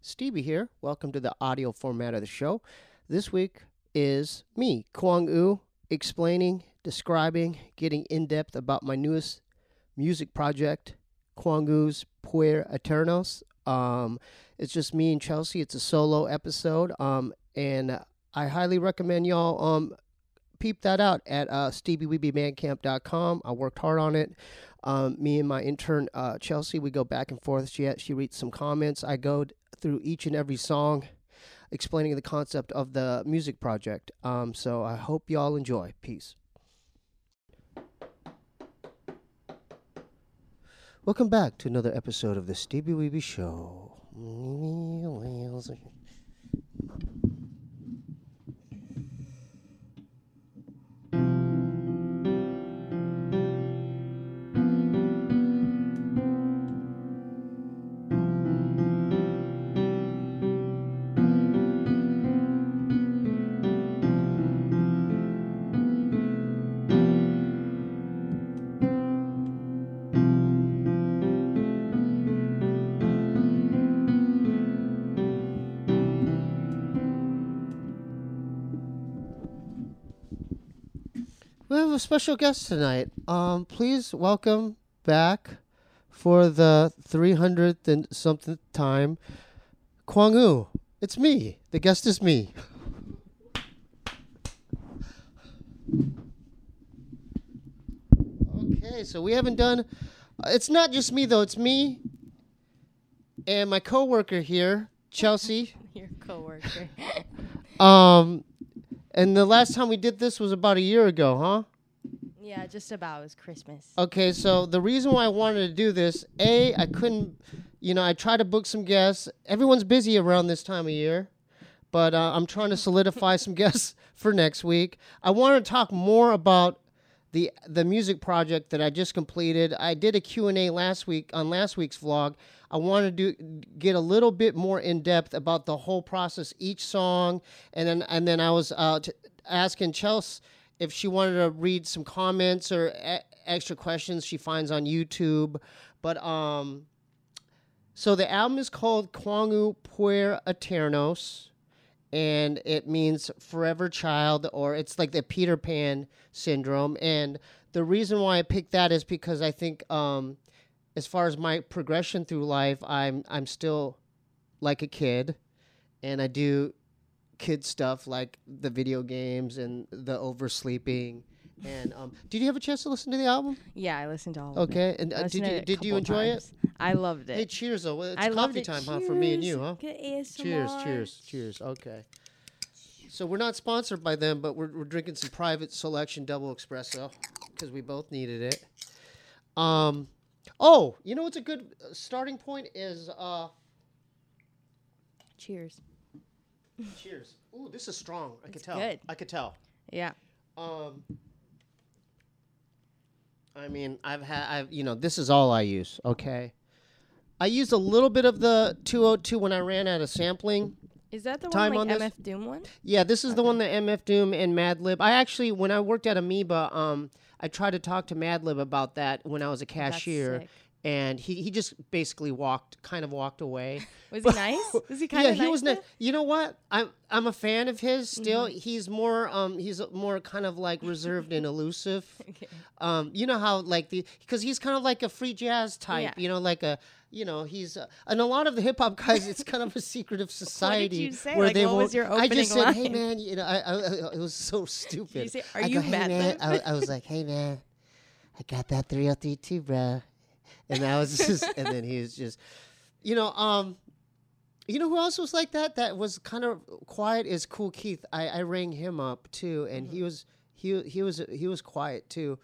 Stevie here. Welcome to the audio format of the show. This week is me, Kwang U, explaining, describing, getting in depth about my newest music project, Kwang U's Puer Eternos. It's just me and Chelsea. It's a solo episode. And I highly recommend y'all peep that out at StevieWeebyBandcamp.com. I worked hard on it. Me and my intern Chelsea, we go back and forth. She reads some comments. I go through each and every song, explaining the concept of the music project. So I hope y'all enjoy. Peace. Welcome back to another episode of the Stevie Weeby Show. We have a special guest tonight. Please welcome back for the 300th and something time, Kwang U. It's me. The guest is me. Okay, so we haven't done. It's not just me though. It's me and my coworker here, Chelsea. Your coworker. And the last time we did this was about a year ago, huh? Yeah, just about. It was Christmas. Okay, so the reason why I wanted to do this, I couldn't, I tried to book some guests. Everyone's busy around this time of year, but I'm trying to solidify some guests for next week. I want to talk more about the music project that I just completed. I did a Q&A last week on last week's vlog. I wanted to get a little bit more in depth about the whole process, each song, and then I was asking Chelsea if she wanted to read some comments or extra questions she finds on YouTube. But so the album is called Kwang U Puer Eternos, and it means forever child, or it's like the Peter Pan syndrome. And the reason why I picked that is because I think as far as my progression through life, I'm still like a kid, and I do kid stuff like the video games and the oversleeping. And did you have a chance to listen to the album? Yeah, I listened to all of it. Okay, and did you enjoy it? I loved it. Hey, cheers! Though it's I loved coffee it. time, Cheers. huh? For me and you, huh? Good ASMR. Cheers. Okay. So we're not sponsored by them, but we're drinking some private selection double espresso because we both needed it. Oh, you know what's a good starting point is Cheers. cheers. Ooh, this is strong. I could tell. good. I could tell. Yeah. I mean, this is all I use, okay? I used a little bit of the 202 when I ran out of sampling. Is that the Time one, like on MF Doom one? Yeah, this is the one that MF Doom and Madlib. I actually, when I worked at Amoeba, I tried to talk to Madlib about that when I was a cashier. sick. And he just basically walked away. Was he nice? Was he kind of nice? Yeah, he was nice. then? You know what? I'm a fan of his still. He's more kind of like reserved and elusive. Okay. You know how like because he's kind of like a free jazz type. Yeah. He's and a lot of the hip hop guys. It's kind of a secretive society. you say? Where Like, they what won't. was your I just said, opening hey line? man, it was so stupid. Did you say, "Are I you go, hey man, Madlib?" I was like, hey man, I got that 303 too, bro. And I was just, and then he was just, you know who else was like that? That was kind of quiet is Cool Keith. I rang him up too, and he was quiet too,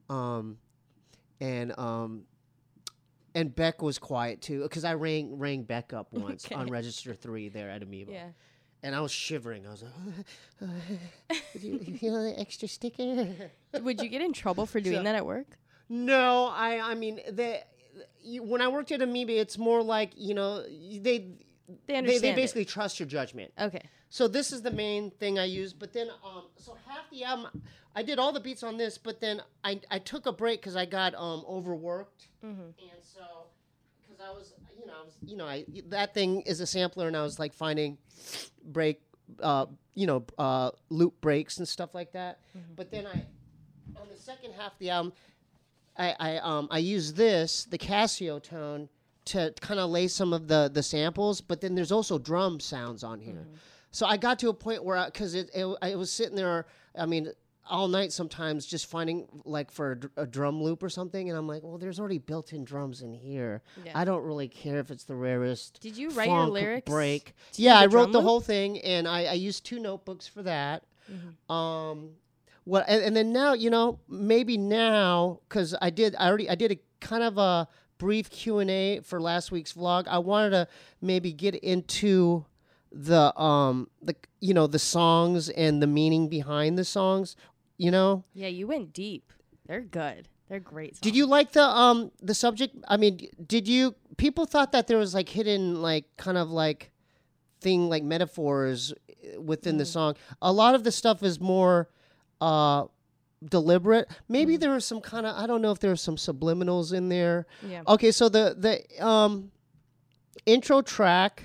and Beck was quiet too, because I rang Beck up once Okay. on Register 3 there at Amoeba. Yeah. And I was shivering. I was like, you feel the extra sticker? Would you get in trouble for doing So- that at work? No, I mean when I worked at Amoeba, it's more like they They understand they it. basically trust your judgment. Okay. So this is the main thing I use. But then so half the album, I did all the beats on this, but then I took a break because I got overworked, and so because that thing is a sampler, and I was like finding loop breaks and stuff like that. Mm-hmm. But then on the second half of the album, I used the Casio tone to kind of lay some of the samples, but then there's also drum sounds on here. Mm-hmm. So I got to a point where, because I was sitting there, I mean, all night sometimes just finding like for a drum loop or something, and I'm like, well, there's already built-in drums in here. Yeah. I don't really care if it's the rarest. Did you write your lyrics? Break. Yeah, I wrote the whole thing, and I used 2 notebooks for that. Mm-hmm. And then now, maybe now, because I did a kind of a brief Q&A for last week's vlog. I wanted to maybe get into the songs and the meaning behind the songs. Yeah, you went deep. They're good. They're great songs. Did you like the subject? I mean, people thought that there was like hidden like kind of like thing like metaphors within the song. A lot of the stuff is more deliberate. Maybe there was some kind of, I don't know if there were some subliminals in there. Yeah. Okay, so the intro track,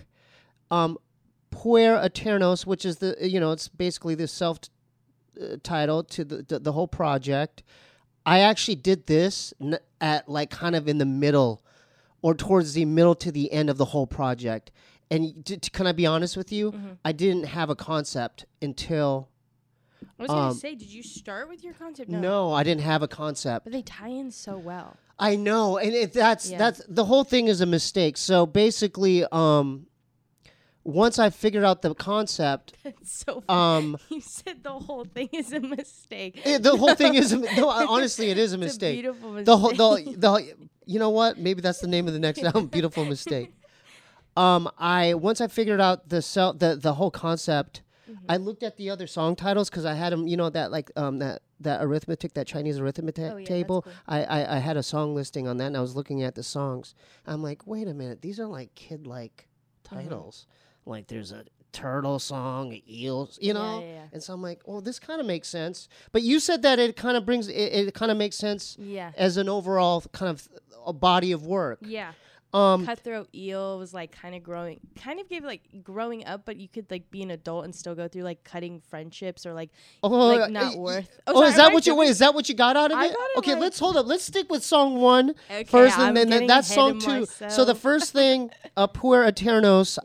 Puer Eternos, which is it's basically the self title to the whole project. I actually did this at like kind of in the middle or towards the middle to the end of the whole project. And can I be honest with you? Mm-hmm. I didn't have a concept until... I was going to say, did you start with your concept? No, I didn't have a concept. But they tie in so well. I know. And that's the whole thing is a mistake. So basically... once I figured out the concept, that's so funny. You said the whole thing is a mistake. The whole thing is honestly, it is a mistake. It's a beautiful mistake. The you know what? Maybe that's the name of the next album. Beautiful mistake. Once I figured out the whole concept, mm-hmm. I looked at the other song titles because I had them. That arithmetic, that Chinese arithmetic table. Cool. I had a song listing on that, and I was looking at the songs. I'm like, wait a minute, these are like kid-like titles. Mm-hmm. Like there's a turtle song, eels, Yeah. And so I'm like, well, this kind of makes sense. But you said that it kind of brings it kind of makes sense as an overall kind of a body of work. Yeah. Cutthroat Eel was like kind of gave like growing up, but you could like be an adult and still go through like cutting friendships or like not worth. Is that what you got out of it? Okay, let's hold up. Let's stick with song 1 first, and then that's song 2. So the first thing, Puer Eternos,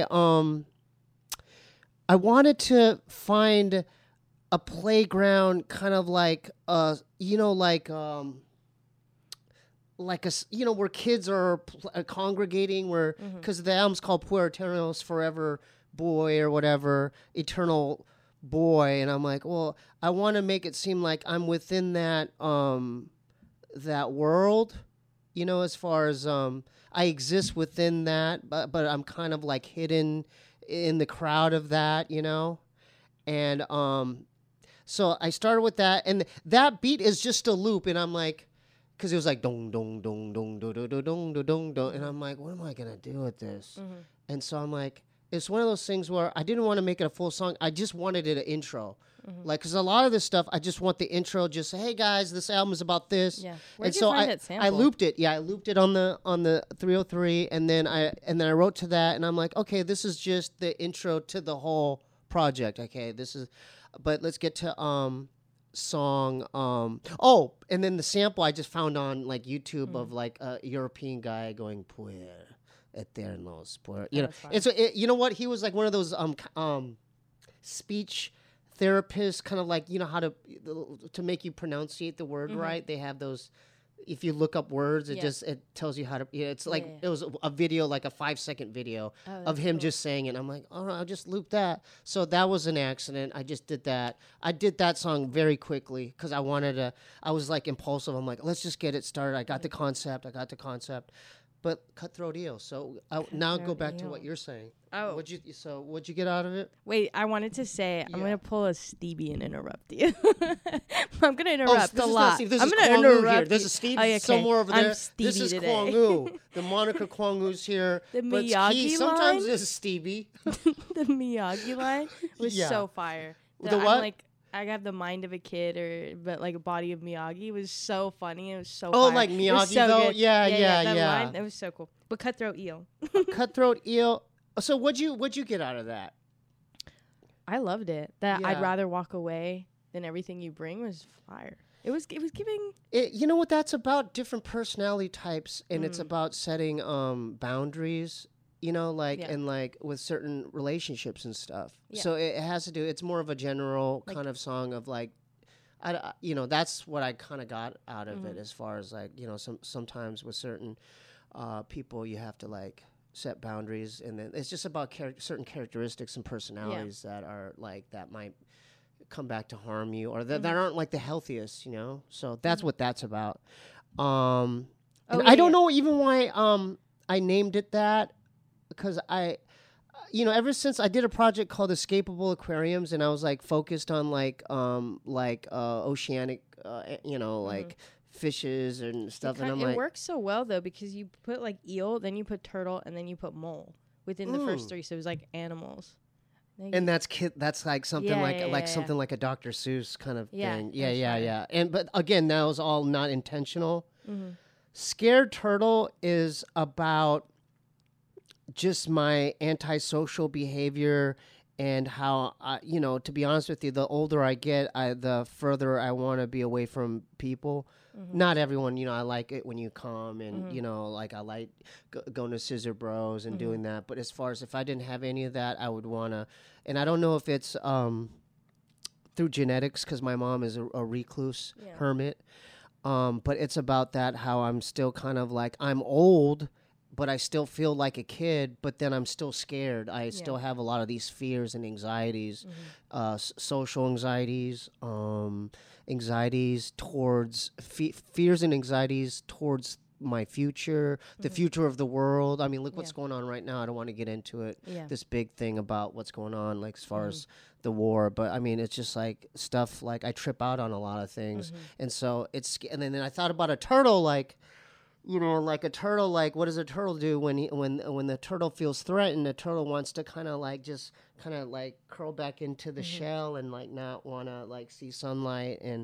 I wanted to find a playground, kind of like where kids are congregating, where because the album's called Puer Eternos, Forever Boy or whatever, Eternal Boy, and I'm like, well, I want to make it seem like I'm within that world, as far as I exist within that, but I'm kind of like hidden in the crowd of that, and so I started with that, and that beat is just a loop, and I'm like. Because it was like dong dong dong dong dong dong dong dong dong, and I'm like, what am I gonna do with this? Mm-hmm. And so I'm like, it's one of those things where I didn't want to make it a full song. I just wanted it an intro, like because a lot of this stuff I just want the intro. Just say, hey guys, this album is about this. Yeah. Where'd you find that sample? I looped it. Yeah, I looped it on the 303, and then I wrote to that, and I'm like, okay, this is just the intro to the whole project. Okay, but let's get to song and then the sample I just found on like YouTube of like a European guy going Puer Eternos, it's you know what, he was like one of those speech therapists, kind of like how to make you pronunciate the word right. They have those, if you look up words, it tells you how to. It's like it was a video, like a 5-second video of him just saying it. I'm like, oh, I'll just loop that. So that was an accident. I just did that. I did that song very quickly because I wanted to. I was like impulsive. I'm like, let's just get it started. I got the concept. But Cutthroat Eel. So now go back to what you're saying. Oh, what'd you get out of it? Wait, I wanted to say I'm gonna pull a Stevie and interrupt you. I'm gonna interrupt a lot. I'm gonna interrupt. There's a Stevie somewhere over there. This is Kwang Oo. The moniker Kwang Oo's here. The Miyagi line. Sometimes there's Stevie. The Miyagi line was so fire. The what? I have the mind of a kid, but like a body of Miyagi. It was so funny. It was so. Oh, fire. like Miyagi so though. Good. Yeah. Line, it was so cool. But cutthroat eel. Cutthroat eel. So what'd you get out of that? I loved it. I'd rather walk away than everything you bring was fire. It was giving. You know what that's about? Different personality types, and it's about setting boundaries. You know, like and like with certain relationships and stuff. Yeah. So it has to do. It's more of a general kind of song of like, that's what I kind of got out of it as far as like sometimes with certain people you have to like set boundaries, and then it's just about certain characteristics and personalities that are like that might come back to harm you or that aren't like the healthiest. So that's what that's about. I don't know even why I named it that. Because ever since I did a project called Escapable Aquariums, and I was like focused on like oceanic, like fishes and stuff. It works so well though because you put like eel, then you put turtle, and then you put mole within the first three. So it was like animals. And that's like something something like a Dr. Seuss kind of thing. Yeah. And but again, that was all not intentional. Scared Turtle is about just my antisocial behavior and how to be honest with you, the older I get, the further I want to be away from people. Not everyone, I like it when you come and like I like going to Scissor Bros and doing that. But as far as if I didn't have any of that, I would want to. And I don't know if it's through genetics because my mom is a recluse hermit. But it's about that how I'm still kind of like I'm old. But I still feel like a kid, but then I'm still scared. I still have a lot of these fears and anxieties, social anxieties, anxieties towards fears and anxieties towards my future, the future of the world. I mean, look what's going on right now. I don't want to get into it. This big thing about what's going on, like as far as the war. But I mean, it's just like stuff like I trip out on a lot of things, and so it's. And then I thought about a turtle, like. Like a turtle, like what does a turtle do when the turtle feels threatened? The turtle wants to kind of like just kind of like curl back into the shell and like not want to like see sunlight and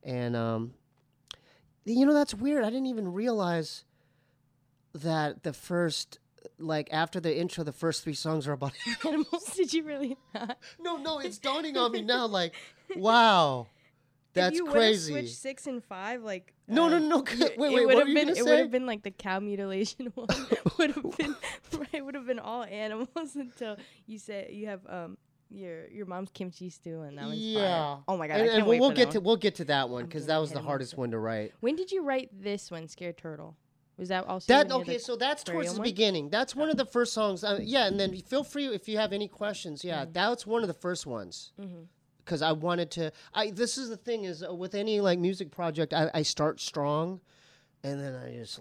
that's weird. I didn't even realize that the first like after the intro, the first three songs are about animals. Did you really not? No, it's dawning on me now. Like, wow. That's crazy. If you switched 6 and 5, like no. Wait. It would have been like the cow mutilation one. It would have been all animals until you said you have your mom's kimchi stew and that one's fire. Oh my god! And we'll get to that one because that was the hardest one to write. When did you write this one, Scared Turtle? Was that also so that's towards the beginning. That's one of the first songs. And then feel free if you have any questions. Yeah, that's one of the first ones. Because I wanted to. This is the thing is with any like music project, I start strong, and then I just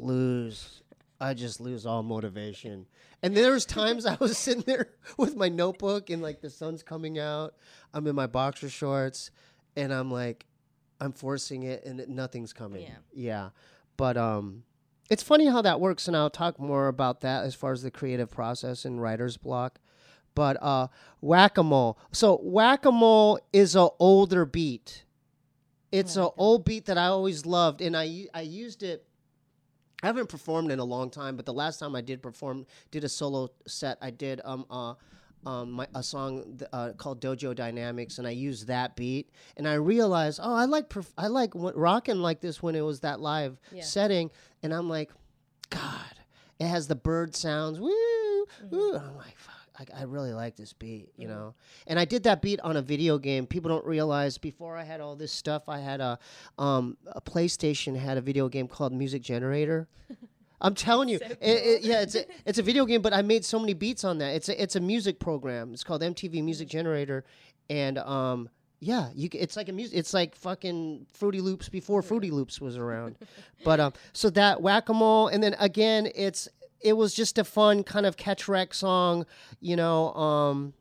lose all motivation. And there's times I was sitting there with my notebook and like the sun's coming out. I'm in my boxer shorts, and I'm like, I'm forcing it, and nothing's coming. Yeah. But it's funny how that works, and I'll talk more about that as far as the creative process and writer's block. But Whack-A-Mole. So Whack-A-Mole is an older beat. It's an old beat that I always loved, and I used it. I haven't performed in a long time, but the last time I did a solo set, I did a song called Dojo Dynamics, and I used that beat, and I realized, I like rocking like this when it was that live setting, and I'm like, God, it has the bird sounds, woo, woo, and I'm like, fuck. I really like this beat, you know? And I did that beat on a video game. People don't realize before I had all this stuff, I had a PlayStation had a video game called Music Generator. I'm telling you, it's a video game, but I made so many beats on that. It's a music program. It's called MTV Music Generator, and it's like it's like fucking Fruity Loops before Fruity Loops was around. But so that Whack-A-Mole, and then again, it was just a fun kind of catch wreck song, and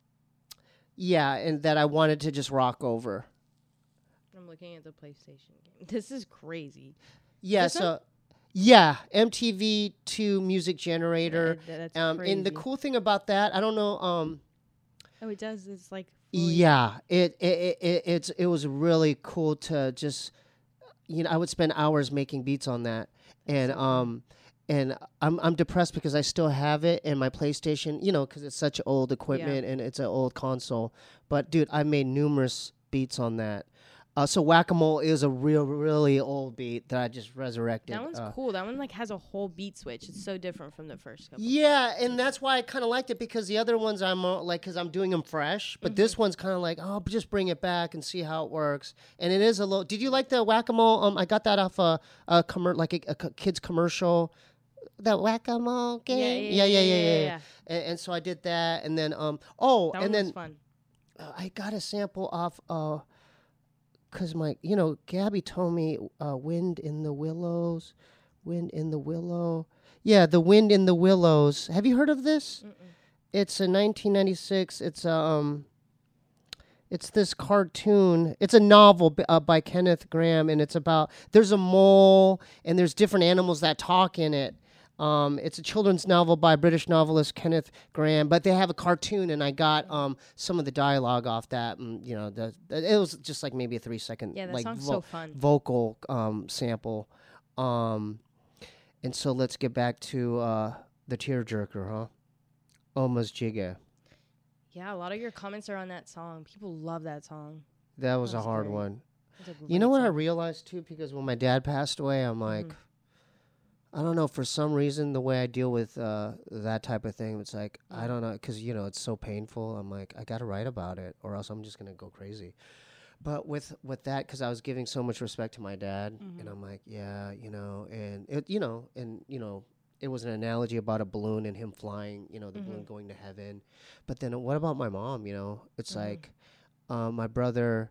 that I wanted to just rock over. I'm looking at the PlayStation game. This is crazy. Yeah, MTV2 Music Generator. That's crazy. And the cool thing about that, I don't know. It does. It's like Yeah, it was really cool to just, I would spend hours making beats on that, and I'm depressed because I still have it in my PlayStation, because it's such old equipment and it's an old console. But dude, I made numerous beats on that. So Whack-A-Mole is a really old beat that I just resurrected. That one's cool. That one has a whole beat switch. It's so different from the first couple. Yeah, and that's why I kind of liked it, because the other ones I'm because I'm doing them fresh, but this one's kind of like, just bring it back and see how it works. And it is a little. Did you like the Whack-A-Mole? I got that off a kids commercial. The Whack-A-Mole game. Yeah. And so I did that, and then that and then was fun. I got a sample off. Because Gabby told me Wind in the Willows. Yeah, The Wind in the Willows. Have you heard of this? Mm-mm. It's a 1996. It's this cartoon. It's a novel by Kenneth Grahame, and it's about, there's a mole, and there's different animals that talk in it. It's a children's novel by British novelist Kenneth Grahame, but they have a cartoon, and I got some of the dialogue off that. And, it was just like maybe a 3-second song's so fun. Vocal sample. And so let's get back to the tearjerker, huh? Oma's Jigga. Yeah, a lot of your comments are on that song. People love that song. That was a hard one. You know what I realized too? Because when my dad passed away, I'm like, I don't know, for some reason, the way I deal with that type of thing, it's like, I don't know, because, it's so painful. I'm like, I got to write about it, or else I'm just going to go crazy. But with that, because I was giving so much respect to my dad, and I'm like, and it was an analogy about a balloon and him flying, the balloon going to heaven. But then what about my mom, It's like, my brother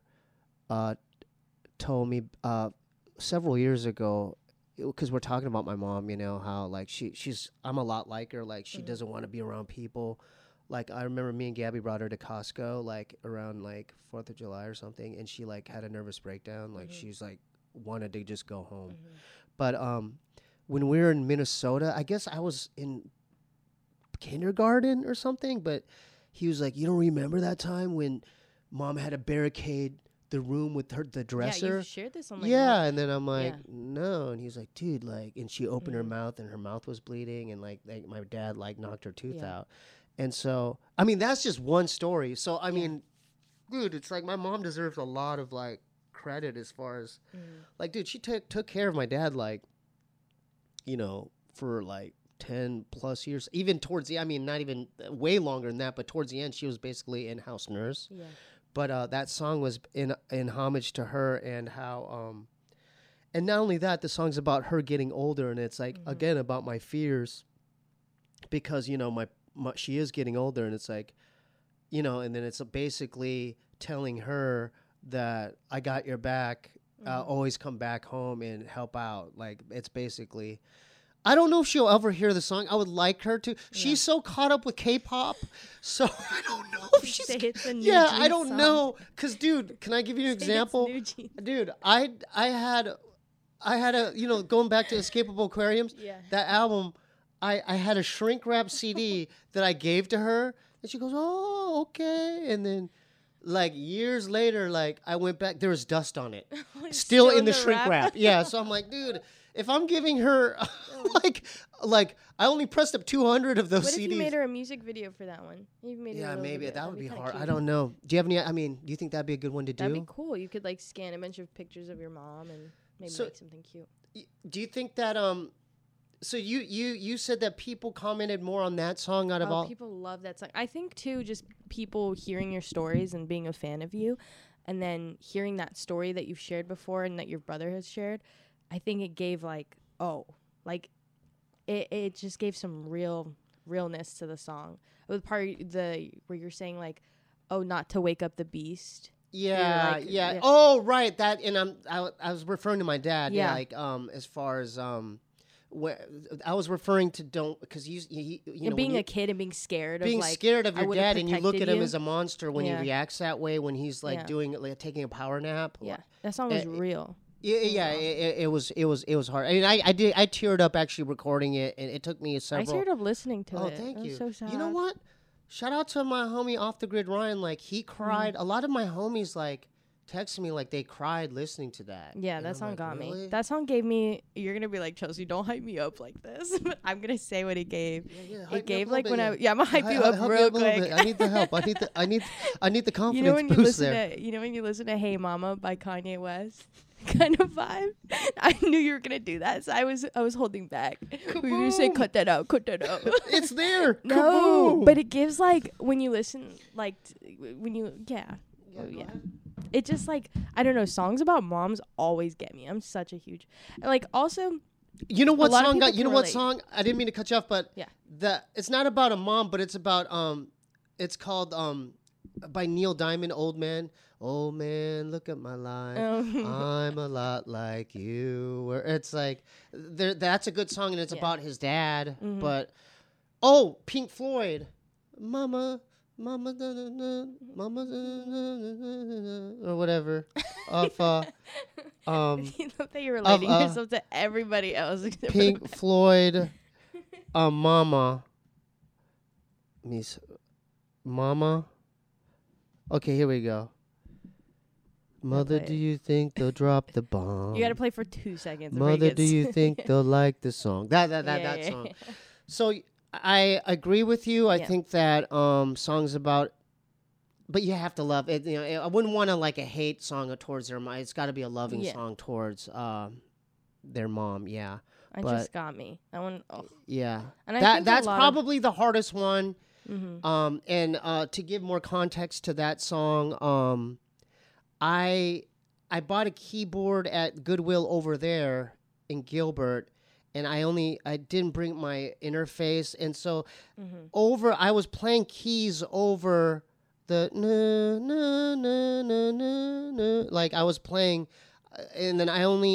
told me several years ago, because we're talking about my mom, how like I'm a lot like her, like she doesn't want to be around people. Like I remember me and Gabby brought her to Costco like around like 4th of July or something, and she like had a nervous breakdown, like she's like wanted to just go home. But when we were in Minnesota, I guess I was in kindergarten or something, but he was like, you don't remember that time when Mom had to barricade the room with the dresser? Yeah, you shared this on and then I'm like, no, and he's like, dude, like, and she opened her mouth and her mouth was bleeding, and like my dad like knocked her tooth out. And so I mean, that's just one story. So I mean, dude, it's like my mom deserves a lot of like credit as far as like, dude, she took care of my dad, like, for like 10 plus years, even towards the, I mean, not even way longer than that, but towards the end she was basically in-house nurse. But that song was in homage to her, and how, and not only that, the song's about her getting older, and it's like again about my fears, because she is getting older, and it's like, and then it's basically telling her that I got your back, always come back home and help out. Like it's basically. I don't know if she'll ever hear the song. I would like her to. Yeah. She's so caught up with K-pop, so I don't know if she's. I don't know. Cause, dude, can I give you an example? Dude, I had a going back to Escapable Aquariums. That album, I had a shrink wrap CD that I gave to her, and she goes, "Oh, okay," and then. Like years later, like I went back, there was dust on it, still in the shrink wrap. Yeah, so I'm like, dude, if I'm giving her, like I only pressed up 200 of those CDs. What if you made her a music video for that one? Maybe that would be hard. Cute. I don't know. Do you have any? I mean, do you think that'd be a good one to do? That'd be cool. You could like scan a bunch of pictures of your mom and maybe make something cute. Do you think that So you said that people commented more on that song out of all. People love that song. I think too, just people hearing your stories and being a fan of you, and then hearing that story that you've shared before and that your brother has shared. I think it gave it just gave some realness to the song. The part where you're saying like, oh, not to wake up the beast. Yeah. Oh, right. That, and I was referring to my dad. Yeah. Like as far as I was referring to because being a kid and being scared of your dad, and you look at him as a monster when he reacts that way, when he's like doing like taking a power nap. Yeah, that song was real. It was hard. I mean, I teared up actually recording it, and it took me several. I teared up listening to it. Oh, thank you. So sad. You know what? Shout out to my homie Off the Grid Ryan. Like, he cried. A lot of my homies, like, texted me like they cried listening to that. Yeah, and that song like, got really? me. That song gave me. You're gonna be like, Chelsea, don't hype me up like this. But I'm gonna say what it gave. It gave like when I. Yeah, I'm gonna hype you up real quick. I need the help. I need the confidence You know when you boost listen there. to when you listen to Hey Mama by Kanye West. Kind of vibe. I knew you were gonna do that, so I was holding back. We were gonna say cut that out. It's there. No, Kaboom. but it gives like when you listen, like when you yeah. It just like I don't know. Songs about moms always get me. I'm such a huge like also. You know what song got? You know what relate. song? I didn't mean to cut you off, but Yeah. it's not about a mom, but it's about it's called by Neil Diamond, Old Man. Old man, look at my life. I'm a lot like you. Where it's like, that's a good song, and it's about his dad. Mm-hmm. But Pink Floyd, Mama, da, da, da, Mama, da, da, or whatever. Of You know that you're relating yourself to everybody else. Pink Floyd, Mama, Mama. Okay, here we go. Mother, do you think they'll drop the bomb? You got to play for 2 seconds. Mother, do you think they'll like the song? That song. Yeah. So I agree with you. I think that songs about, but you have to love it. You know, I wouldn't want to like a hate song towards their mom. It's got to be a loving song towards their mom. Yeah. It just got me. That one. Oh. Yeah. And that's probably the hardest one. Mm-hmm. And to give more context to that song, I bought a keyboard at Goodwill over there in Gilbert, and I didn't bring my interface, and so I was playing keys over the na na na na na na, like I was playing, and then I only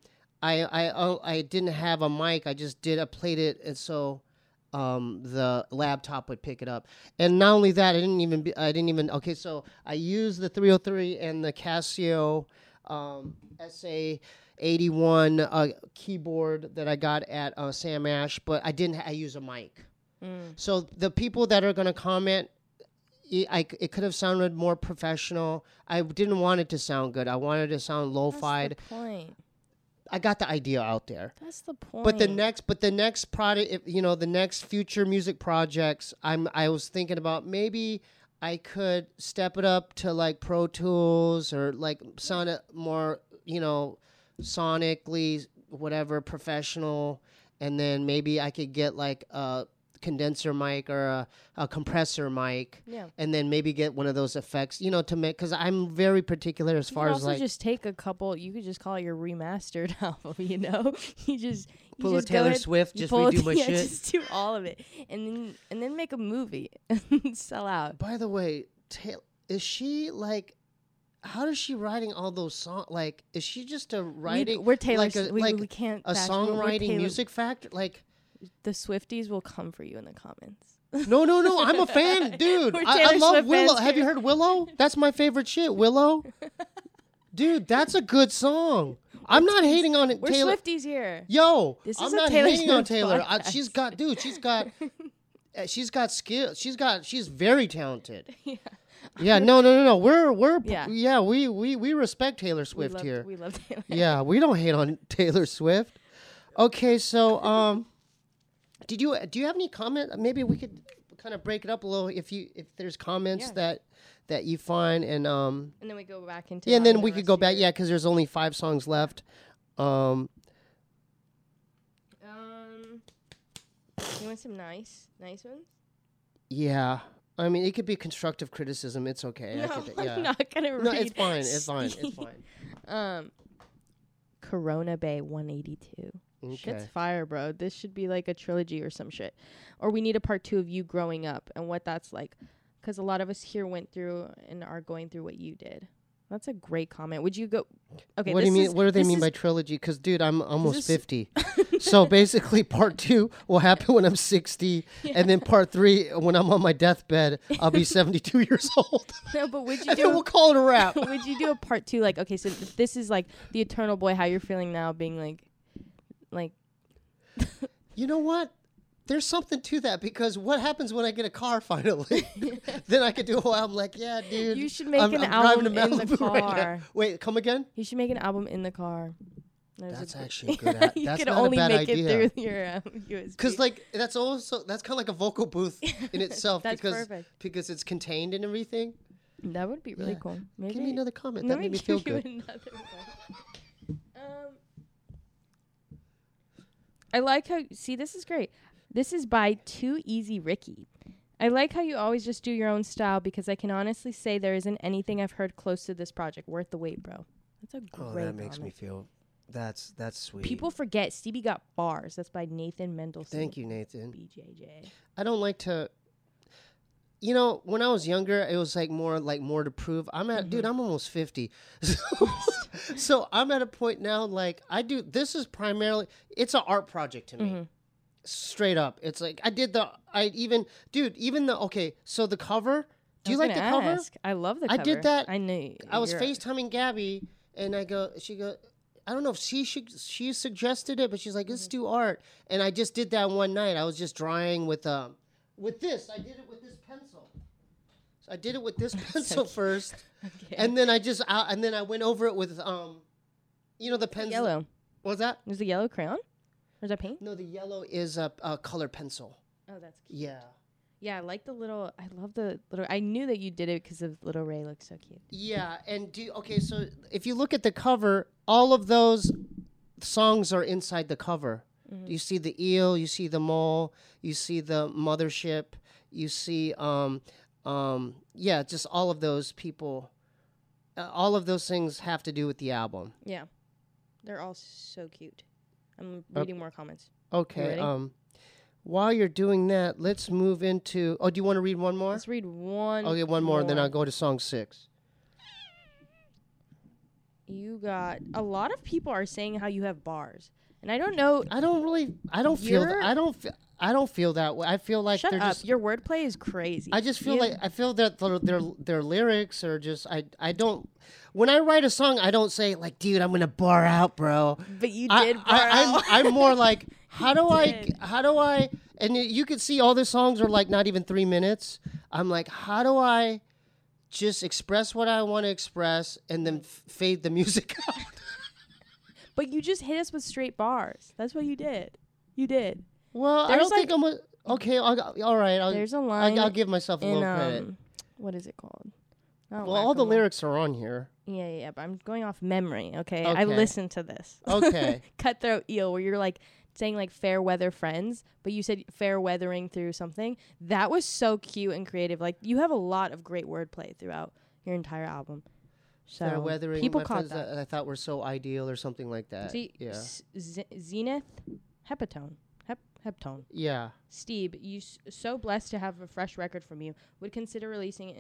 I didn't have a mic. I played it, and so the laptop would pick it up. And not only that, I didn't even okay, so I used the 303 and the Casio SA81 keyboard that I got at Sam Ash, but I use a mic. So the people that are going to comment, it could have sounded more professional. I didn't want it to sound good. I wanted it to sound lo-fi. That's the point. I got the idea out there. That's the point. But the next product, the next future music projects, I was thinking about maybe I could step it up to like Pro Tools or like sound it more, sonically, whatever, professional, and then maybe I could get like a condenser mic or a compressor mic, and then maybe get one of those effects, to make, because I'm very particular as far as like. Just take a couple. You could just call it your remastered album. You pull a just Taylor Swift, just redo my shit. Just do all of it, and then make a movie and sell out. By the way, is she like? How does she writing all those songs? Like, is she just a writing? We're Taylor. We can't. A songwriting music factor, like. The Swifties will come for you in the comments. No, I'm a fan, dude. I love Willow. Have you heard Willow? That's my favorite shit, Willow. Dude, that's a good song. I'm not hating on it, Taylor. We're Swifties here. Yo, I'm not hating on Taylor. She's got skill. She's very talented. Yeah, no. We respect Taylor Swift here. We love Taylor. Yeah, we don't hate on Taylor Swift. Okay, so do you have any comment? Maybe we could kind of break it up a little if there's comments that you find, and then we go back into and then we could go back, because there's only 5 songs left. You want some nice ones? Yeah. I mean, it could be constructive criticism. It's okay. No, I'm not gonna read. No, it's fine. It's fine. Corona Bay 182. Okay. Shit's fire, bro. This should be like a trilogy or some shit. Or we need a part 2 of you growing up and what that's like. Because a lot of us here went through and are going through what you did. That's a great comment. Would you go? Okay. What do you mean? What do they mean by trilogy? Because, dude, I'm almost 50. So basically, part 2 will happen when I'm 60, and then part 3 when I'm on my deathbed. I'll be 72 years old. No, but would you and then we'll call it a wrap. Would you do a part 2? Like, okay, so this is like the Eternal Boy. How you're feeling now, being like. You know what? there's something to that because what happens when I get a car finally? Then I could do a whole album like, yeah, dude. You should make an album in the car. Right. Wait, come again? You should make an album in the car. That's actually a good idea. You That's can not only a bad make idea. it through your USB. Because like that's kind of like a vocal booth in itself. That's perfect. Because it's contained and everything. That would be really cool. Maybe Give me another comment. That made me feel good. Another one. I like how. See, this is great. This is by Too Easy Ricky. I like how you always just do your own style because I can honestly say there isn't anything I've heard close to this project. Worth the wait, bro. That's a great. Oh, that makes me feel. That's sweet. People forget Stevie got bars. That's by Nathan Mendelsohn. Thank you, Nathan. BJJ. I don't like to. You know, when I was younger, it was like more to prove. Dude, I'm almost 50. So I'm at a point now, like, this is primarily, it's an art project to me. Straight up. It's like, okay, so the cover, do you like the cover? I love the cover. I did that. I knew. I was FaceTiming Gabby, and she goes, I don't know if she suggested it, but she's like, let's do art. And I just did that one night. I was just drawing with this. I did it with this pencil. So I did it with this pencil first, and then I went over it with the pencil. Yellow. What was that? Was the yellow crayon? Or is that paint? No, the yellow is a color pencil. Oh, that's cute. Yeah. Yeah, I like the little. I love the little. I knew that you did it because of Little Ray looks so cute. Yeah, and so if you look at the cover, all of those songs are inside the cover. You see the eel, you see the mole, you see the mothership, you see just all of those people. All of those things have to do with the album. Yeah, they're all so cute. I'm reading more comments. Okay. While you're doing that, let's move into. Oh, do you want to read one more? Let's read one. Okay, one more, and then I'll go to song 6. You got a lot of people are saying how you have bars, and I don't know. I don't feel that way. I feel like Shut they're up. just. Your wordplay is crazy. I just feel that their lyrics are just. I don't. When I write a song, I don't say like, dude, I'm gonna bar out, bro. But you did bar out. I'm more like, how do I? And you can see all the songs are like not even 3 minutes. I'm like, how do I just express what I want to express and then fade the music out? But you just hit us with straight bars. That's what you did. You did. Well, I don't think I'm okay. All right. There's a line. I'll give myself a little credit. What is it called? Well, all the lyrics are on here. Yeah, but I'm going off memory, okay? I listened to this. Okay. Cutthroat Eel, where you're like saying like fair weather friends, but you said fair weathering through something. That was so cute and creative. Like, you have a lot of great wordplay throughout your entire album. So fair weathering, people my caught friends that I thought were so ideal or something like that. See, yeah. Zenith Heptone. Heptone. Yeah. Steve, you so blessed to have a fresh record from you. Would you consider releasing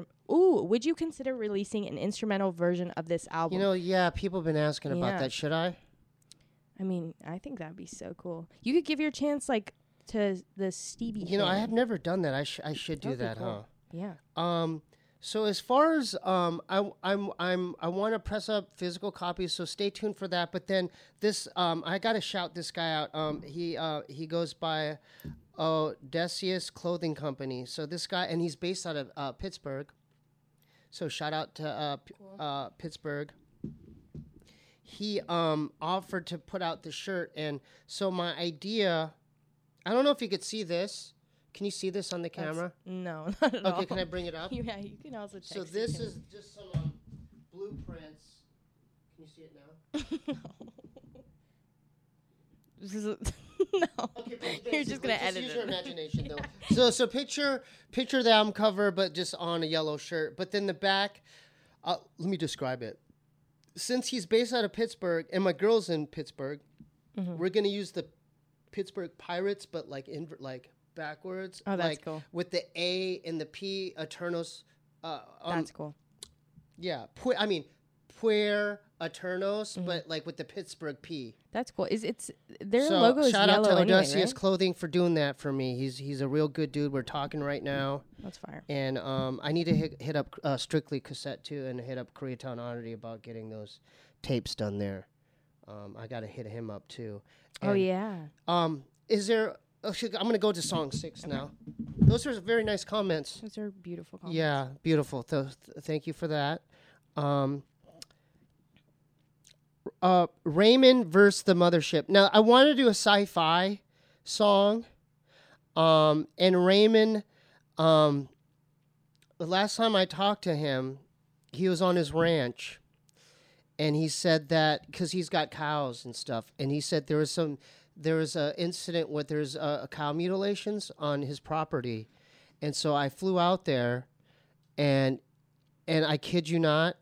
an instrumental version of this album? People have been asking about that. Should I? I mean, I think that'd be so cool. You could give your chance like to the Stevie. I have never done that. I should do that, cool. huh? Yeah. So as far as I want to press up physical copies, so stay tuned for that. But then this I got to shout this guy out. He goes by Decius Clothing Company. So this guy, and he's based out of Pittsburgh. So shout out to Pittsburgh. He offered to put out the shirt, and so my idea, I don't know if you could see this. Can you see this on the camera? No, not at all. Okay, can I bring it up? Yeah, you can also text So this is just some blueprints. Can you see it now? No. This is no. Okay, you're just gonna edit use it. your imagination though. So picture the album cover, but just on a yellow shirt. But then the back, let me describe it. Since he's based out of Pittsburgh and my girl's in Pittsburgh, we're gonna use the Pittsburgh Pirates, but like backwards. Oh, that's cool. With the A and the P, Eternos. That's cool. Yeah, Puer Eternos, but like with the Pittsburgh P. That's cool. Their logo is yellow anyway, right? Shout out to Odysseus Clothing for doing that for me. He's a real good dude. We're talking right now. That's fire. And I need to hit up Strictly Cassette too, and hit up Koreatown Oddity about getting those tapes done there. I got to hit him up too. And, oh yeah. Is there I'm going to go to song 6 now. Those are very nice comments. Those are beautiful comments. Yeah, beautiful. Thank you for that. Raymond versus the Mothership. Now, I want to do a sci-fi song. And Raymond, the last time I talked to him, he was on his ranch. And he said that, because he's got cows and stuff, and he said there was an incident where there's cow mutilations on his property. And so I flew out there, and I kid you not,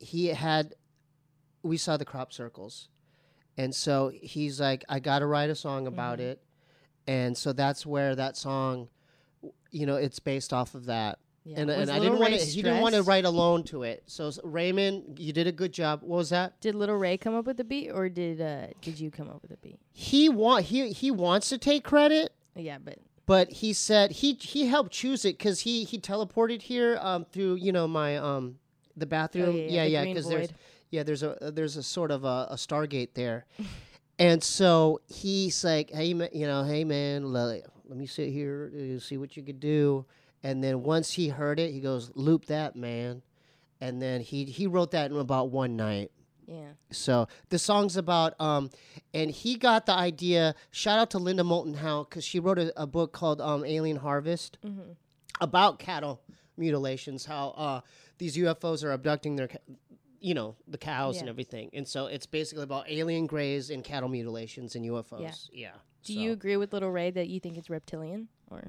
we saw the crop circles. And so he's like, I got to write a song about it. And so that's where that song, it's based off of that. Yeah. And I didn't want to. He didn't want to write alone to it. So Raymond, you did a good job. What was that? Did Little Ray come up with the beat, or did you come up with the beat? He wants to take credit. Yeah, but he said he helped choose it because he teleported here through my the bathroom. Oh, yeah. Because there's a sort of a Stargate there, and so he's like, hey man, let me sit here, see what you could do. And then once he heard it, he goes, loop that, man. And then he wrote that in about one night. Yeah. So the song's about, and he got the idea, shout out to Linda Moulton Howe, because she wrote a book called Alien Harvest about cattle mutilations, how these UFOs are abducting their, the cows and everything. And so it's basically about alien greys and cattle mutilations and UFOs. Yeah. Do you agree with Little Ray that you think it's reptilian, or?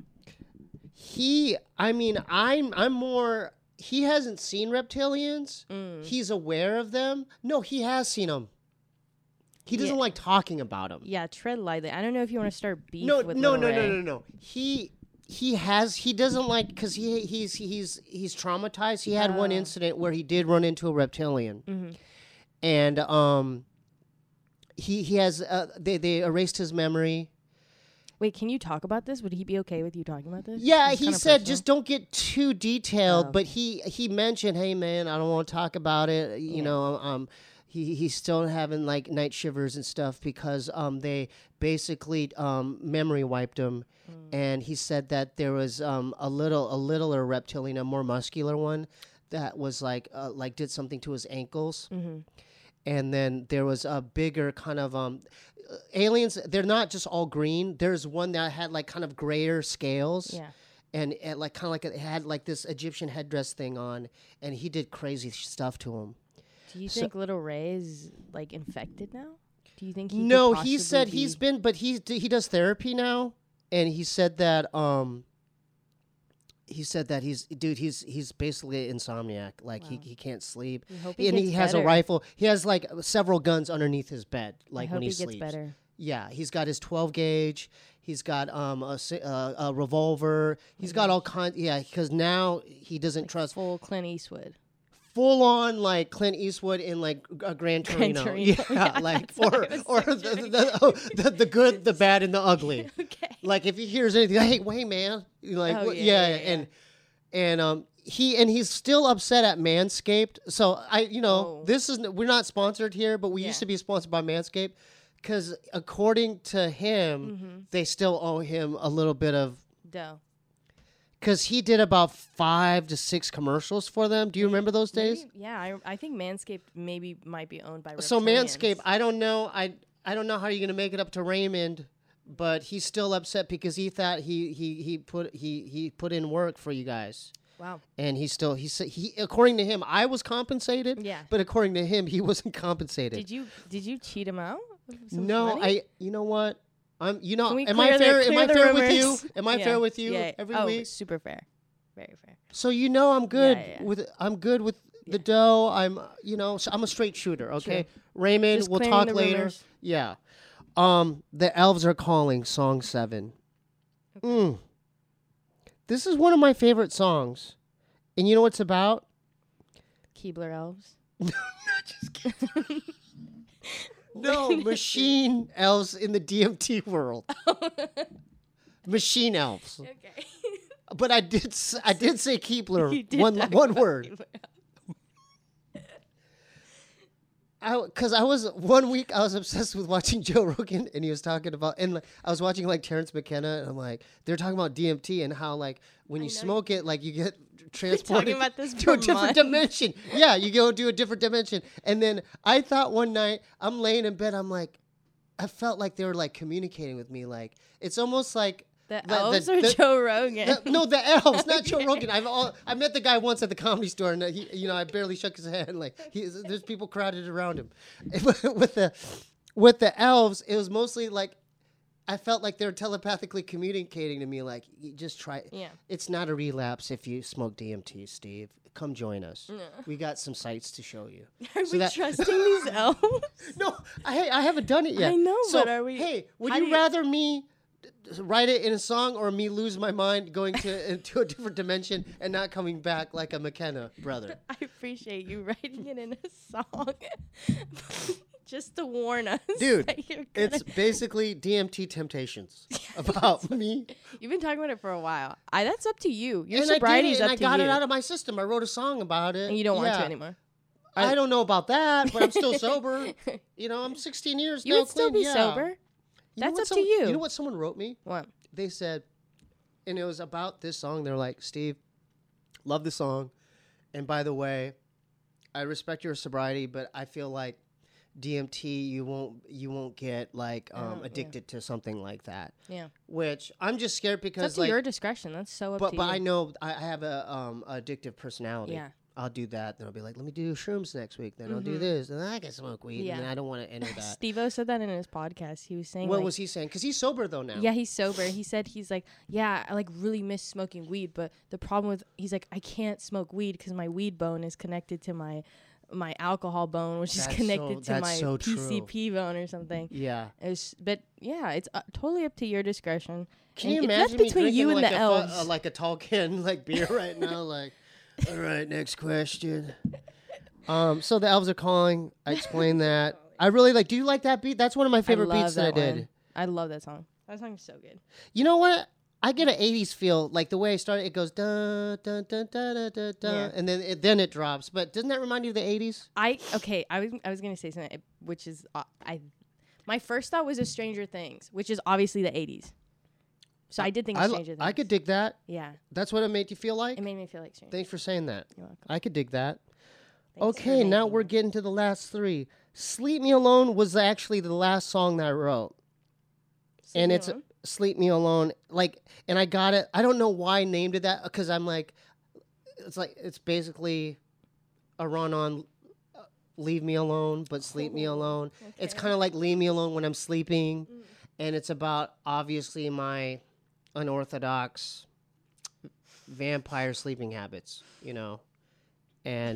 I'm more, he hasn't seen reptilians. He's aware of them. No, he has seen them. He doesn't like talking about them. Yeah, tread lightly. I don't know if you want to start beef with Little Ray. No. He doesn't like, because he's traumatized. He had one incident where he did run into a reptilian. And he has, they erased his memory. Wait, can you talk about this? Would he be okay with you talking about this? Yeah, he said personal? Just don't get too detailed. But he mentioned, hey man, I don't want to talk about it. He's still having like night shivers and stuff because they basically memory wiped him, and he said that there was a littler reptilian, a more muscular one that was like did something to his ankles. And then there was a bigger kind of aliens. They're not just all green. There's one that had like kind of grayer scales. Yeah. And like kind of like it had like this Egyptian headdress thing on, and he did crazy stuff to him. Do you think Little Ray is like infected now? Do you think he? No, he said he's been, but he does therapy now, and he said that he's basically an insomniac. Like he can't sleep, and he has a rifle. He has like several guns underneath his bed. Like when he sleeps. Gets better. Yeah, he's got his 12 gauge. He's got a revolver. He's got all kinds. Yeah, because now he doesn't trust full Clint Eastwood. Full on like Clint Eastwood in like Gran Torino. Yeah, like or the good, the bad, and the ugly. Okay. Like if he hears anything, hey man, like and he's still upset at Manscaped. So this is, we're not sponsored here, but we used to be sponsored by Manscaped, because according to him, they still owe him a little bit of dough. Because he did about 5 to 6 commercials for them. Do you remember those days? Yeah, I think Manscaped might be owned by reptilians. So Manscaped, I don't know. I don't know how you're gonna make it up to Raymond, but he's still upset because he thought he put in work for you guys. Wow. And he according to him, I was compensated. Yeah. But according to him, he wasn't compensated. Did you cheat him out? No, money? You know what? Am I fair? Am I fair with you? Am I fair with you every week? Super fair, very fair. So I'm good with the dough. So I'm a straight shooter. Okay, True. Raymond, Just we'll talk later. Rumors. Yeah. The Elves Are Calling, song 7. Okay. This is one of my favorite songs, and you know what it's about? Keebler elves. No, just kidding. No, machine elves in the DMT world. Machine elves. Okay. But I did say Keebler. One word. Because I was 1 week, I was obsessed with watching Joe Rogan, and he was talking about, and like, I was watching like Terrence McKenna, and I'm like, they're talking about DMT and how like when you smoke it, like you get transported to a different dimension. Yeah, you go to a different dimension. And then I thought one night, I'm laying in bed, I'm like, I felt like they were like communicating with me. Like it's almost like the elves or Joe Rogan. No, the elves, not Joe Rogan. I met the guy once at the Comedy Store, and he, I barely shook his hand. Like there's people crowded around him. with the elves, it was mostly like I felt like they were telepathically communicating to me. Like you just try. Yeah. It's not a relapse if you smoke DMT, Steve. Come join us. No. We got some sights to show you. Are we trusting these elves? No, I haven't done it yet. I know, but are we? Hey, would you rather me write it in a song or me lose my mind going into a different dimension and not coming back like a McKenna brother? I appreciate you writing it in a song. Just to warn us. Dude, it's basically DMT Temptations about me. You've been talking about it for a while. That's up to you. Your sobriety is up to you. I got it out of my system. I wrote a song about it. And you don't want to anymore? I don't know about that, but I'm still sober. You know, I'm 16 years now. You would still be sober? That's up to you. You know what someone wrote me? What? They said, and it was about this song. They're like, Steve, love the song. And by the way, I respect your sobriety, but I feel like DMT, you won't get like addicted to something like that. Yeah. Which I'm just scared because it's up to your discretion. That's so up to you. But I know I have a addictive personality. Yeah. I'll do that. Then I'll be like, let me do shrooms next week. Then I'll do this. Then I can smoke weed. Yeah. And I don't want to enter that. Steve-O said that in his podcast. He was saying, what was he saying? Because he's sober though now. Yeah, he's sober. He said he's like, yeah, I like really miss smoking weed, but the problem with he's like, I can't smoke weed because my weed bone is connected to my alcohol bone, which is connected to my PCP bone or something. Yeah. But yeah, it's totally up to your discretion. Can you imagine me between you and like the elves? Like a tall can like beer right now, like. All right, next question. So the elves are calling. I explained that. I really like. Do you like that beat? That's one of my favorite beats that I did. I love that song. That song is so good. You know what? I get an '80s feel, like the way I started. It goes dun dun dun dun dun dun, dun and then it drops. But doesn't that remind you of the '80s? I was gonna say something, which is my first thought was a Stranger Things, which is obviously the '80s. So I did think Stranger Things. I could dig that. Yeah. That's what it made you feel like? It made me feel like Stranger Thanks for saying that. You're welcome. I could dig that. Thanks okay, now we're getting to the last three. Sleep Me Alone was actually the last song that I wrote. Sleep Me Alone. Like, and I got it. I don't know why I named it that, because I'm like, it's basically a run on Leave Me Alone, but Sleep Me Alone. Okay. It's kind of like Leave Me Alone when I'm sleeping. And it's about, obviously, my unorthodox vampire sleeping habits, you know. And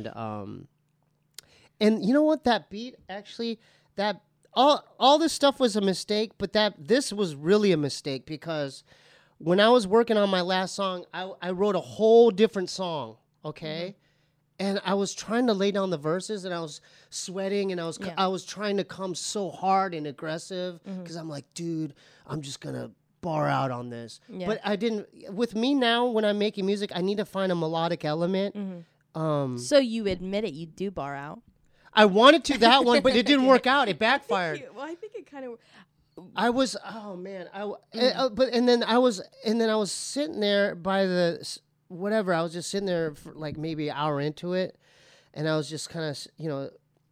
you know what, that beat actually, that all this stuff was a mistake, but this was really a mistake, because when I was working on my last song, I wrote a whole different song, okay? And I was trying to lay down the verses, and I was sweating, and I was trying to come so hard and aggressive, because I'm like, dude, I'm just gonna bar out on this. Yeah. But I didn't. With me now, when I'm making music, I need to find a melodic element. So you admit it, you do bar out. I wanted to that one, but it didn't work out. It backfired. I think it kind of. I was. Oh man. Then I was sitting there by the whatever. I was just sitting there for like maybe an hour into it, and I was just kind of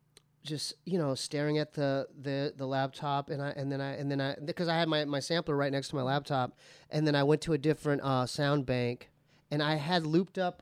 staring at the laptop, and then because I had my sampler right next to my laptop, and then I went to a different sound bank, and I had looped up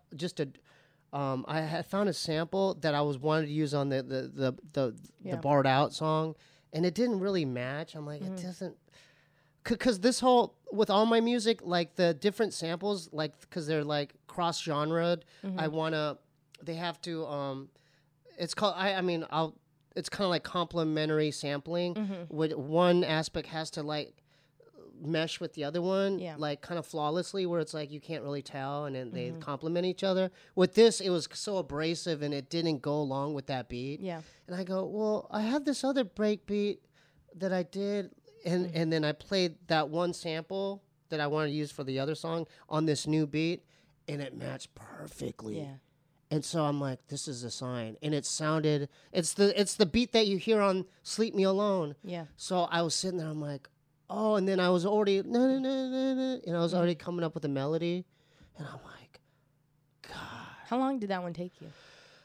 I had found a sample that I wanted to use on the barred out song, and it didn't really match. I'm like, it doesn't, because this whole, with all my music, like the different samples, like because they're like cross genred, they have to it's called it's kind of like complementary sampling. With one aspect has to like mesh with the other one, like kind of flawlessly, where it's like you can't really tell, and then they complement each other. With this, it was so abrasive, and it didn't go along with that beat. Yeah. And I go, well, I have this other break beat that I did, and then I played that one sample that I wanted to use for the other song on this new beat, and it matched perfectly. Yeah. And so I'm like, this is a sign. And it sounded, it's the beat that you hear on Sleep Me Alone. Yeah. So I was sitting there, I'm like, oh, and then I was already, and I was already coming up with a melody. And I'm like, God. How long did that one take you?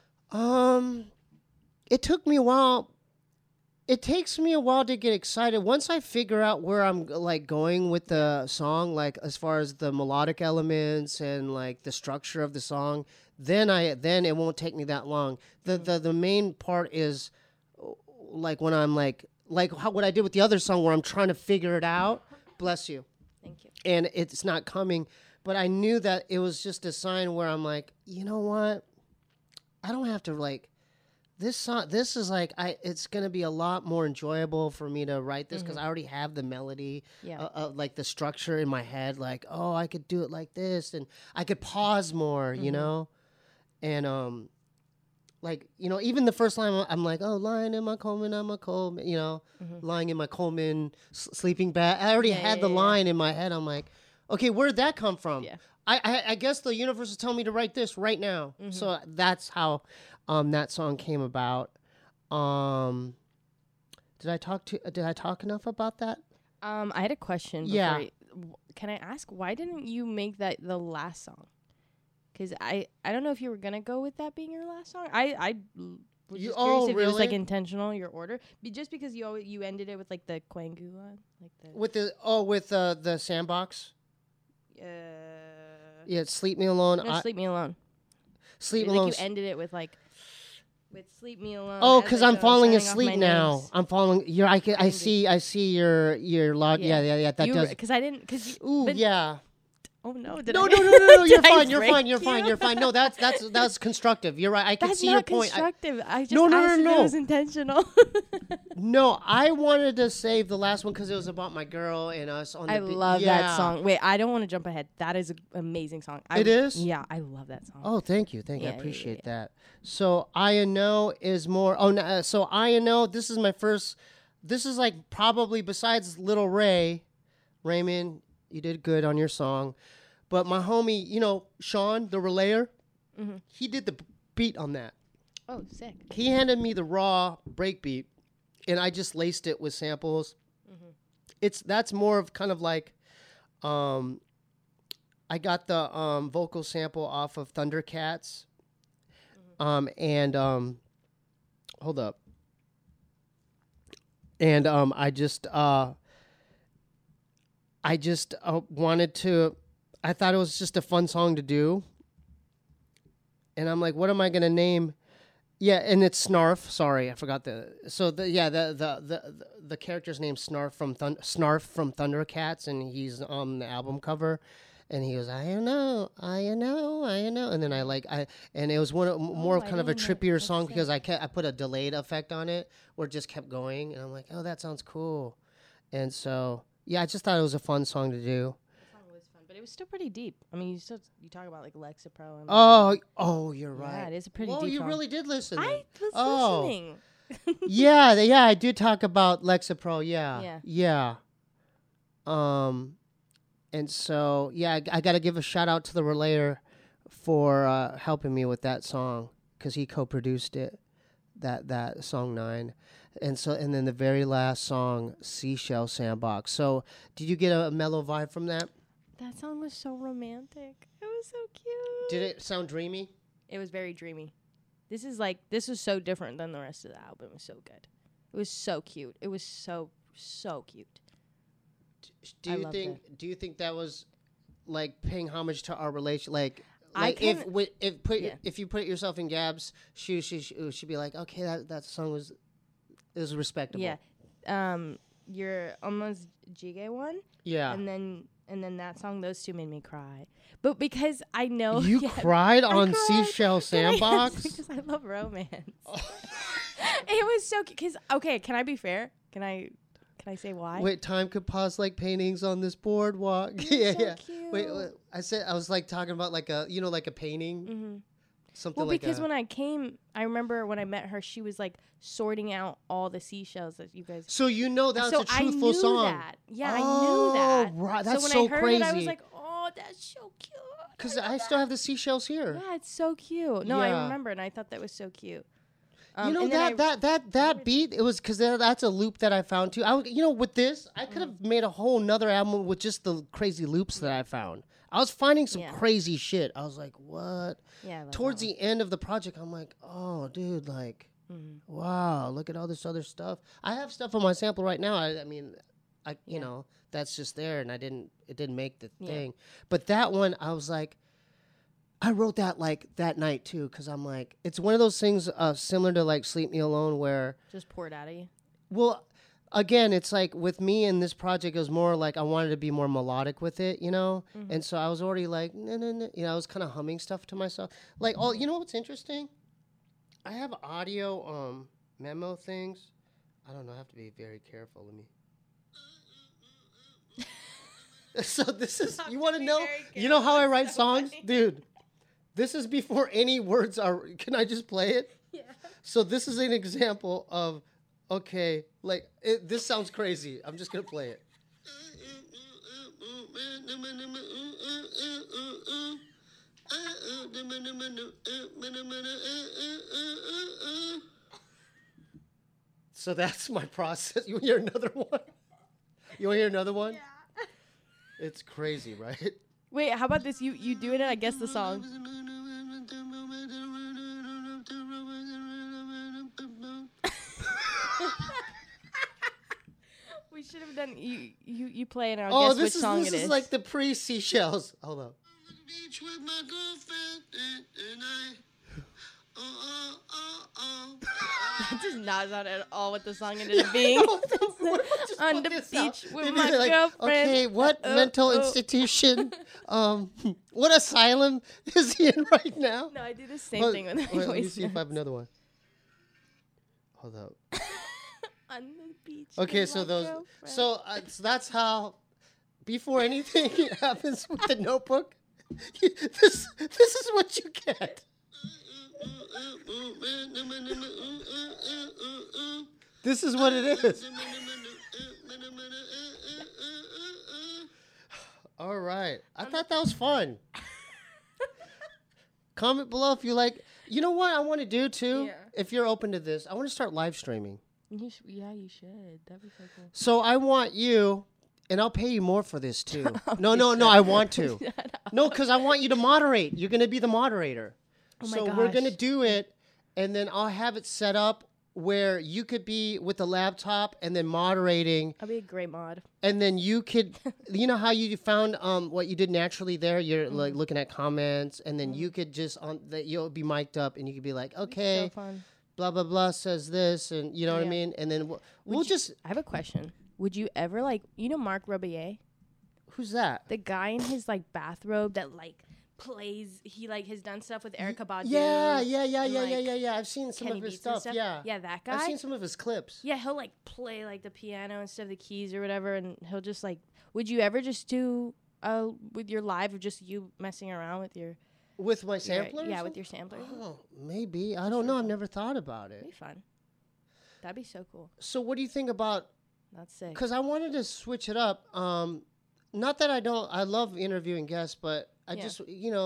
It took me a while. It takes me a while to get excited. Once I figure out where I'm like going with the song, like as far as the melodic elements and like the structure of the song, then it won't take me that long. The main part is like when I'm like what I did with the other song where I'm trying to figure it out. Bless you. Thank you. And it's not coming, but I knew that it was just a sign where I'm like, you know what? I don't have to like this song. This is like it's gonna be a lot more enjoyable for me to write this because I already have the melody, like the structure in my head. Like, oh, I could do it like this, and I could pause more, you know, and like even the first line, I'm like, oh, lying in my Coleman, I'm a Coleman, lying in my Coleman, sleeping bag. I already had the line in my head. I'm like, okay, where'd that come from? Yeah. I guess the universe is telling me to write this right now. So that's how that song came about. Did I talk enough about that? I had a question. Yeah. Can I ask why didn't you make that the last song? Because I don't know if you were gonna go with that being your last song. I was just curious if it was like intentional your order, just because you ended it with like the Kwangu one, like the with the Sandbox. Yeah, Sleep Me Alone. No, Sleep Me Alone. Sleep like Alone. You ended it with Sleep Me Alone. Oh, because I'm falling asleep now. I'm falling. I see your log. Yeah. That does. Because I didn't. Ooh, yeah. Oh no! No. You're fine. You're fine. No, that's constructive. You're right. I can see your point. That's not constructive. I just asked if it was intentional. No, I wanted to save the last one because it was about my girl and us on the I love that song. Wait, I don't want to jump ahead. That is an amazing song. It is? Yeah, I love that song. Oh, thank you. I appreciate that. So I Know is more. Oh, no, so I Know. This is my first. This is like probably besides Little Ray, Raymond. You did good on your song, but my homie, Sean, the relayer, he did the beat on that. Oh, sick. He handed me the raw break beat, and I just laced it with samples. That's more of kind of like, I got the vocal sample off of Thundercats, and hold up, and I just wanted to. I thought it was just a fun song to do, and I'm like, what am I gonna name? Yeah, and it's Snarf. Sorry, I forgot the character's name Snarf from Thundercats, and he's on the album cover, and he goes, I know, and then and it was more of kind of a trippier song because I put a delayed effect on it where it just kept going, and I'm like, oh, that sounds cool, and so yeah, I just thought it was a fun song to do. But it was still pretty deep. I mean, you talk about like Lexapro. And oh, you're right. Yeah, it is a pretty deep. Oh, you song. Really did listen. I was listening. yeah, I did talk about Lexapro. Yeah. And so I got to give a shout out to the relayer for helping me with that song because he co-produced it. That song 9. And then the very last song, Seashell Sandbox. So, did you get a mellow vibe from that? That song was so romantic. It was so cute. Did it sound dreamy? It was very dreamy. This was so different than the rest of the album. It was so good. It was so cute. It was so cute. Do you think that was like paying homage to our relation? If you put yourself in Gab's shoes, she'd be like, okay, that song was respectable. Yeah. Your Almost Jige one. Yeah. And then that song, those two made me cry. But because I know you cried on Seashell Sandbox because I love romance. It was so cute. Because can I be fair? Can I say why? Wait, time could pause like paintings on this boardwalk. Yeah. Cute. Wait, I was like talking about like a painting. Mm-hmm. Something well, like because when I came, I remember when I met her, she was like sorting out all the seashells that you guys. So that's a truthful song. That. Yeah, I knew that. Right, that's so when so I heard crazy. It, I was like, oh, that's so cute. Because I still have the seashells here. Yeah, it's so cute. No, I remember, and I thought that was so cute. You know that beat, it was because that's a loop that I found too. With this, I could have made a whole nother album with just the crazy loops that I found. I was finding some crazy shit. I was like, what? Yeah. Towards the end of the project, I'm like, oh, dude, like, wow, look at all this other stuff. I have stuff on my sample right now. You know, that's just there, and it didn't make the thing. But that one, I was like, I wrote that like that night too, because I'm like, it's one of those things similar to like Sleep Me Alone, where just pour it out of you. Well, again, it's like with me in this project, it was more like I wanted to be more melodic with it, you know, and so I was already like, no, you know, I was kind of humming stuff to myself. Like, you know what's interesting? I have audio memo things. I don't know. I have to be very careful. Let me. So this is, you want to know? You know how I write songs, dude? This is before any words are. Can I just play it? Yeah. So this is an example of, okay, like this sounds crazy. I'm just gonna play it. So that's my process. You want to hear another one? You want to hear another one? Yeah. It's crazy, right? Wait, how about this? You do it and I guess the song. We should have done you play and I'll guess which song it is. This is like the pre-seashells. Hold up. That does not sound at all what the song ended up being. On the beach with my girlfriend. Okay, what mental institution? What asylum is he in right now? No, I do the same thing with my voice. Let me see if I have another one. Hold up. On the beach. Okay, so so that's how. Before anything happens with the Notebook, this is what you get. This is what it is. All right. I thought that was fun. Comment below if you like. You know what I want to do too? Yeah. If you're open to this, I want to start live streaming. You should. That'd be so cool. So I want you, and I'll pay you more for this too. No, I want to. No, because I want you to moderate. You're going to be the moderator. Oh my gosh. So we're going to do it, and then I'll have it set up where you could be with the laptop and then moderating. I'll be a great mod. And then you could, you know how you found what you did naturally there? You're like looking at comments, and then you could just, you'll be mic'd up, and you could be like, okay, so blah, blah, blah says this, and you know what I mean? And then we'll just. I have a question. Would you ever Marc Rebillet? Who's that? The guy in his bathrobe that plays, he has done stuff with Erykah Badu. Yeah. I've seen some Kenny of his Beats stuff. Yeah, that guy. I've seen some of his clips. Yeah, he'll play the piano instead of the keys or whatever, and he'll just would you ever just do with your live or just you messing around with my samplers? Yeah, with your samplers. Oh, maybe. I don't know. I've never thought about it. That'd be fun. That'd be so cool. So what do you think about? That's sick. Because I wanted to switch it up. Not that I love interviewing guests, but I just,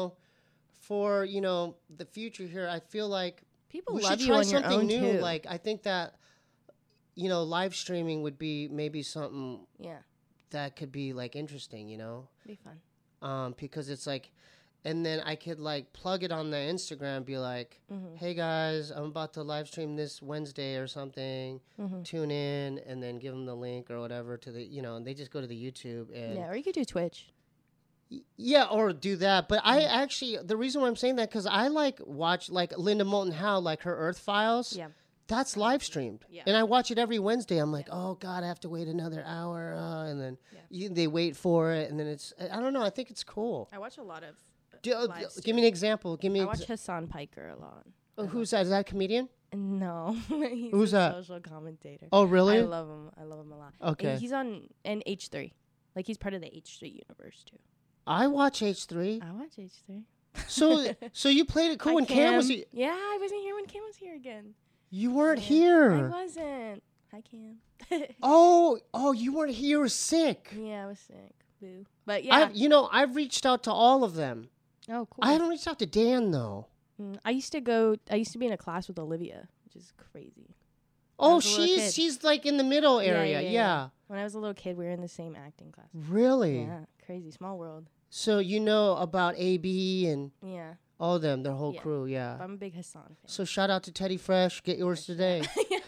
for, the future here, I feel like people we love should you try on something your own new. Too. I think that, live streaming would be maybe something that could be interesting, Be fun. Because it's and then I could plug it on the Instagram and be like, hey guys, I'm about to live stream this Wednesday or something. Tune in, and then give them the link or whatever to the, and they just go to the YouTube. And or you could do Twitch. Yeah, or do that. But I actually, the reason why I'm saying that, because I watch Linda Moulton Howe, her Earth Files. Yeah. That's live streamed. Yeah. And I watch it every Wednesday. I'm like, oh God, I have to wait another hour. And then they wait for it. And then it's, I don't know. I think it's cool. I watch a lot of. Give me an example. I watch Hassan Piker a lot. Oh, who's that? Is that a comedian? No. Who's that? Social commentator. Oh, really? I love him. I love him a lot. Okay. And he's on H3. He's part of the H3 universe too. I watch H3. I watch H3. So you played it cool when Cam was here. Yeah, I wasn't here when Cam was here again. You weren't here. I wasn't. Hi, Cam. Oh, you weren't here. You were sick. Yeah, I was sick. Boo. But yeah. I've reached out to all of them. Oh, cool. I haven't reached out to Dan though. I used to be in a class with Olivia, which is crazy. Oh, she's like in the middle area. Yeah. When I was a little kid, we were in the same acting class. Really? Yeah, crazy. Small world. So you know about AB and all of them, their whole crew, But I'm a big Hassan fan. So shout out to Teddy Fresh. Get yours today.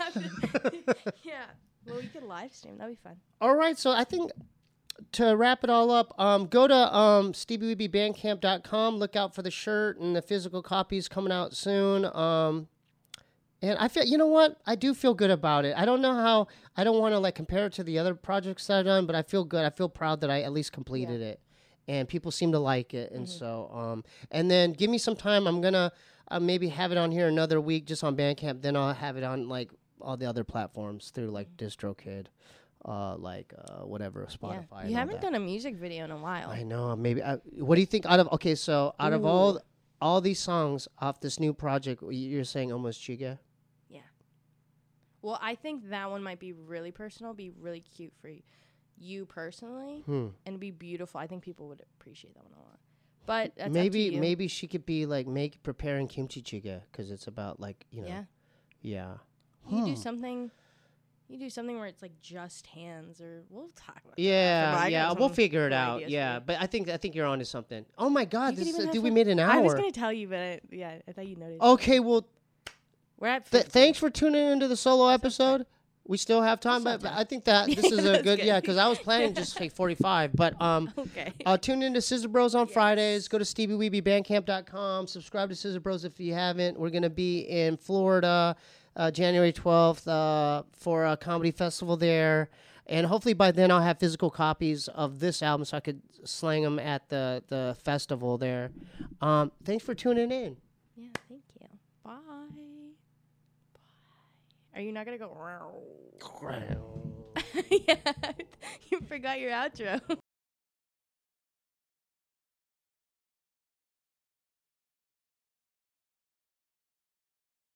Yeah. Well, we could live stream. That'd be fun. All right. So I think to wrap it all up, go to StevieWeebyBandcamp.com. Look out for the shirt and the physical copies coming out soon. And I feel, you know what? I do feel good about it. I don't know how, I don't want to like compare it to the other projects that I've done, but I feel good. I feel proud that I at least completed it. And people seem to like it. And so, and then give me some time. I'm going to maybe have it on here another week just on Bandcamp. Then I'll have it on like all the other platforms through like DistroKid, whatever, Spotify. Yeah. You haven't done a music video in a while. I know. Maybe. What do you think out of all these songs off this new project, you're saying Almost Chiga? Yeah. Well, I think that one might be really personal, be really cute for you personally, and be beautiful. I think people would appreciate that one a lot. But that's maybe she could be like preparing kimchi chiga because it's about like yeah. You do something where it's like just hands, or we'll talk about we'll figure it out. Yeah, but I think you're onto something. Oh my God, we made an hour. I was gonna tell you, but I thought you noticed. Okay, well, we're at. Thanks for tuning into the solo episode. We still have time, but I think that this is a good because I was planning just like 45. But okay. Tune into Scissor Bros on Fridays. Go to StevieWeebyBandcamp.com. Subscribe to Scissor Bros if you haven't. We're gonna be in Florida, January 12th for a comedy festival there, and hopefully by then I'll have physical copies of this album so I could slang them at the festival there. Thanks for tuning in. Yeah, thank you. Bye. Are you not going to go? Yeah, you forgot your outro.